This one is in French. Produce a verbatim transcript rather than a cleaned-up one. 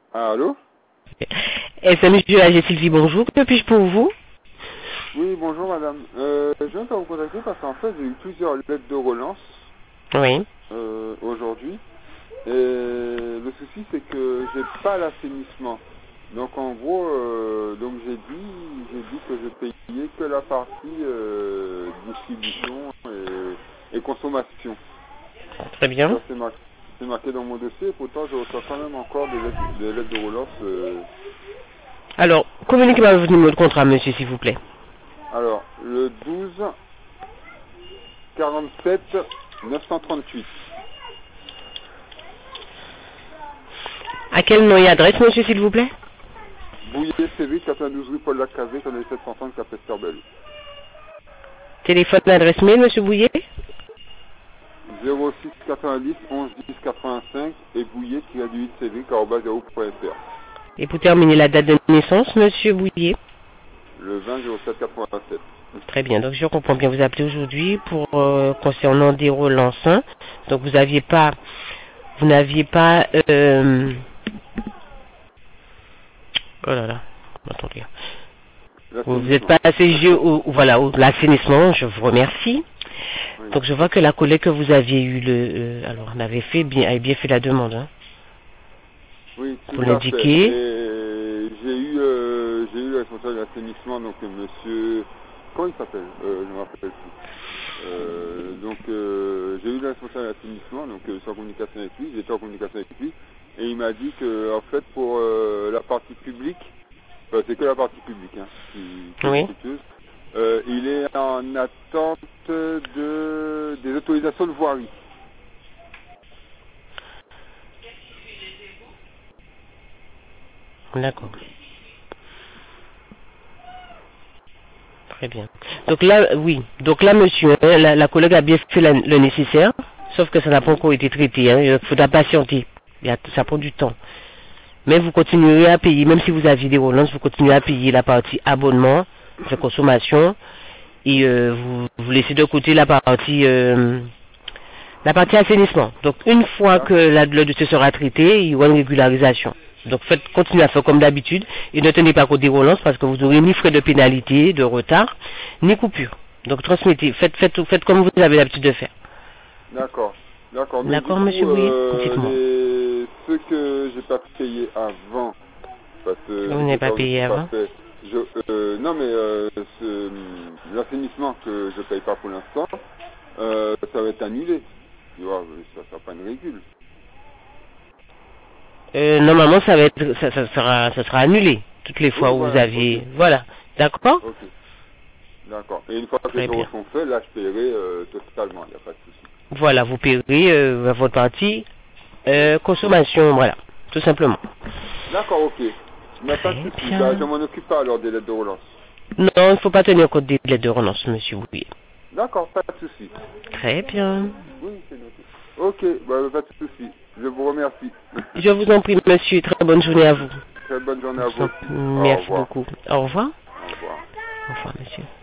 Allô? Est-ce que monsieur A G Sylvie, bonjour, que puis-je pour vous? Oui, bonjour madame. Euh, je viens de vous contacter parce qu'en fait j'ai eu plusieurs lettres de relance Oui. euh, aujourd'hui. Et le souci c'est que j'ai pas l'assainissement. Donc en gros, euh, donc j'ai dit, j'ai dit que je payais que la partie euh, distribution et, et consommation. Très bien. Ça c'est marqué, c'est marqué dans mon dossier. Pourtant je reçois quand même encore des lettres, des lettres de relance. euh, Alors, communiquez-moi votre numéro de contrat, monsieur, s'il vous plaît. Alors, le douze quarante-sept neuf cent trente-huit. À quel nom et adresse, monsieur, s'il vous plaît? Bouillet, C V, quatre-vingt-douze rue Paul Lacazé, sept cent trente Capesterbel. Téléphone, adresse mail, monsieur Bouillet? zéro six quatre-vingt-dix onze dix quatre-vingt-cinq et bouillet-huit C V, arobase yahoo point F R. Et pour terminer, la date de naissance, monsieur Bouillet? Le vingt zéro sept quatre-vingt-sept. Très bien, donc je comprends bien, vous appelez aujourd'hui pour euh, concernant des relances, hein. Donc vous n'aviez pas, vous n'aviez pas, euh... oh là là, attendez. Vous n'êtes pas assez jeu au, voilà, au l'assainissement, je vous remercie. Oui. Donc je vois que la collègue que vous aviez eu le, euh, alors on avait fait bien, avait bien fait la demande, hein. Oui, tout Pour à fait. l'indiquer. Et j'ai eu, euh, j'ai eu le responsable de l'assainissement, donc euh, monsieur, comment il s'appelle euh, Je ne me rappelle plus. Euh, donc euh, j'ai eu le responsable de l'assainissement, donc euh, je suis en communication avec lui, j'étais en communication avec lui, et il m'a dit que en fait pour euh, la partie publique, enfin, c'est que la partie publique hein, qui, qui Oui. est coûteuse, euh, il est en attente de des autorisations de voirie. D'accord. Très bien. Donc là, oui. Donc là, monsieur, hein, la, la collègue a bien fait la- le nécessaire, sauf que ça n'a pas Oui. encore été traité. Hein. Il faudra patienter. Il y a- ça prend du temps. Mais vous continuerez à payer, même si vous aviez des relances, vous continuez à payer la partie abonnement de consommation et euh, vous, vous laissez de côté la partie euh, la partie assainissement. Donc une fois que la, le dossier sera traité, il y aura une régularisation. Donc faites continuez à faire comme d'habitude et ne tenez pas compte des relances parce que vous n'aurez ni frais de pénalité, de retard, ni coupure. Donc transmettez, faites, faites, faites comme vous avez l'habitude de faire. D'accord, d'accord. Mais du D'accord, coup, monsieur Bouillet? euh, Dites-moi. les ceux que j'ai pas payé avant, parce que Vous vu n'avez que pas ça on ne payé peut pas avant? faire, je, euh, non mais euh, ce- l'assainissement que je paye pas pour l'instant, euh, ça va être annulé. Tu vois, ça sera pas une régule. Euh, normalement, ça va être, ça, ça sera, ça sera annulé toutes les fois Oui, où vous voilà, ok, aviez, voilà, d'accord? ok, d'accord. Et une fois que les Très travaux bien. sont faits, là je paierai euh, totalement, il n'y a pas de souci. Voilà, vous paierez euh, votre partie Oui. euh, consommation, voilà, tout simplement. D'accord, ok. Mais pas de Très souci. Bah, je bien. m'en occupe pas alors des lettres de relance. Non, il ne faut pas tenir compte des lettres de relance, monsieur Bouillet. D'accord, pas de souci. Très bien. Oui, c'est noté. Ok, bah, pas de souci. Je vous remercie. Je vous en prie, monsieur, très bonne journée à vous. Très bonne journée à vous aussi. Au Merci revoir. beaucoup. Au revoir. Au revoir. Au revoir, monsieur.